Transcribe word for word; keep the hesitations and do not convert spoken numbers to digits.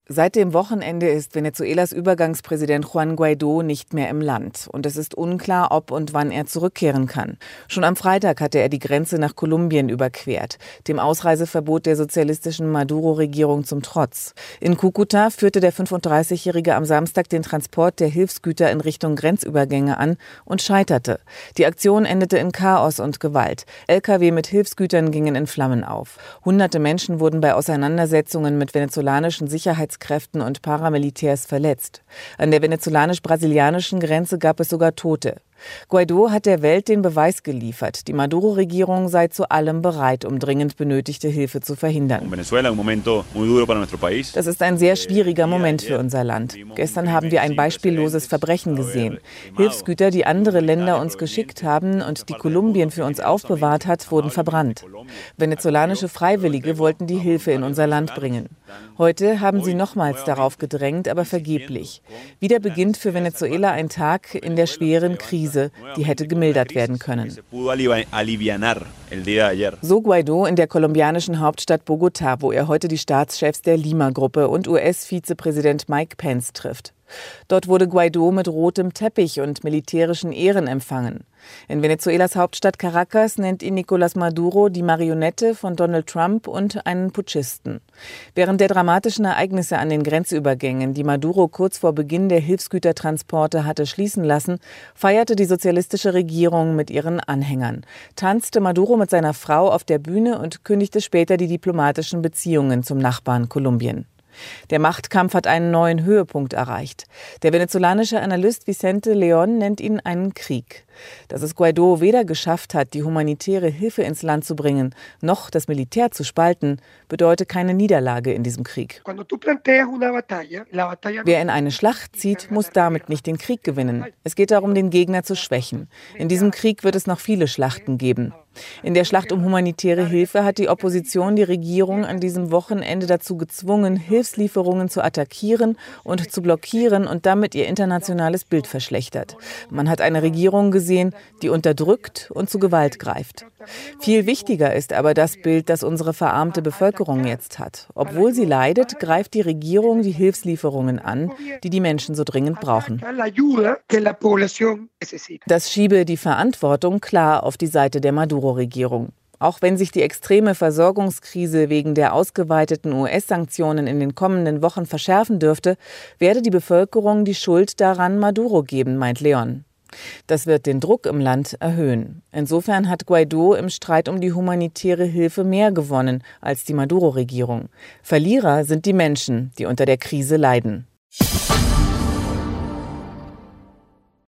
Seit dem Wochenende ist Venezuelas Übergangspräsident Juan Guaidó nicht mehr im Land. Und es ist unklar, ob und wann er zurückkehren kann. Schon am Freitag hatte er die Grenze nach Kolumbien überquert, dem Ausreiseverbot der sozialistischen Maduro-Regierung zum Trotz. In Cúcuta führte der fünfunddreißigjährige am Samstag den Transport der Hilfsgüter in Richtung Grenzübergänge an und scheiterte. Die Aktion endete in Chaos und Gewalt. L K W mit Hilfsgütern gingen in Flammen auf. Hunderte Menschen wurden bei Auseinandersetzungen mit venezolanischen Sicherheitskräften Kräften und Paramilitärs verletzt. An der venezolanisch-brasilianischen Grenze gab es sogar Tote. Guaidó hat der Welt den Beweis geliefert, die Maduro-Regierung sei zu allem bereit, um dringend benötigte Hilfe zu verhindern. Das ist ein sehr schwieriger Moment für unser Land. Gestern haben wir ein beispielloses Verbrechen gesehen. Hilfsgüter, die andere Länder uns geschickt haben und die Kolumbien für uns aufbewahrt hat, wurden verbrannt. Venezolanische Freiwillige wollten die Hilfe in unser Land bringen. Heute haben sie nochmals darauf gedrängt, aber vergeblich. Wieder beginnt für Venezuela ein Tag in der schweren Krise, die hätte gemildert werden können. So Guaidó in der kolumbianischen Hauptstadt Bogotá, wo er heute die Staatschefs der Lima-Gruppe und U S-Vizepräsident Mike Pence trifft. Dort wurde Guaidó mit rotem Teppich und militärischen Ehren empfangen. In Venezuelas Hauptstadt Caracas nennt ihn Nicolás Maduro die Marionette von Donald Trump und einen Putschisten. Während der dramatischen Ereignisse an den Grenzübergängen, die Maduro kurz vor Beginn der Hilfsgütertransporte hatte schließen lassen, feierte die sozialistische Regierung mit ihren Anhängern. Tanzte Maduro mit seiner Frau auf der Bühne und kündigte später die diplomatischen Beziehungen zum Nachbarn Kolumbien. Der Machtkampf hat einen neuen Höhepunkt erreicht. Der venezolanische Analyst Vicente León nennt ihn einen Krieg. Dass es Guaidó weder geschafft hat, die humanitäre Hilfe ins Land zu bringen, noch das Militär zu spalten, bedeutet keine Niederlage in diesem Krieg. Wer in eine Schlacht zieht, muss damit nicht den Krieg gewinnen. Es geht darum, den Gegner zu schwächen. In diesem Krieg wird es noch viele Schlachten geben. In der Schlacht um humanitäre Hilfe hat die Opposition die Regierung an diesem Wochenende dazu gezwungen, Hilfslieferungen zu attackieren und zu blockieren und damit ihr internationales Bild verschlechtert. Man hat eine Regierung gesehen, die unterdrückt und zu Gewalt greift. Viel wichtiger ist aber das Bild, das unsere verarmte Bevölkerung jetzt hat. Obwohl sie leidet, greift die Regierung die Hilfslieferungen an, die die Menschen so dringend brauchen. Das schiebe die Verantwortung klar auf die Seite der Maduro-Regierung. Auch wenn sich die extreme Versorgungskrise wegen der ausgeweiteten U S-Sanktionen in den kommenden Wochen verschärfen dürfte, werde die Bevölkerung die Schuld daran Maduro geben, meint León. Das wird den Druck im Land erhöhen. Insofern hat Guaidó im Streit um die humanitäre Hilfe mehr gewonnen als die Maduro-Regierung. Verlierer sind die Menschen, die unter der Krise leiden.